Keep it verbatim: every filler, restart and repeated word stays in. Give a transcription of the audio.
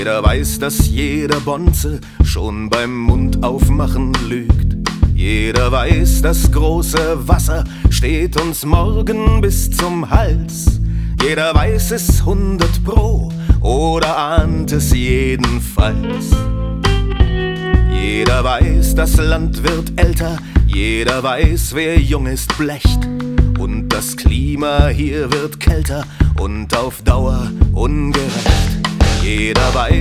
Jeder weiß, dass jeder Bonze schon beim Mund aufmachen lügt. Jeder weiß, das große Wasser steht uns morgen bis zum Hals. Jeder weiß es hundert pro oder ahnt es jedenfalls. Jeder weiß, das Land wird älter, jeder weiß, wer jung ist, bleicht. Und das Klima hier wird kälter und auf Dauer ungerecht. Jeder weiß,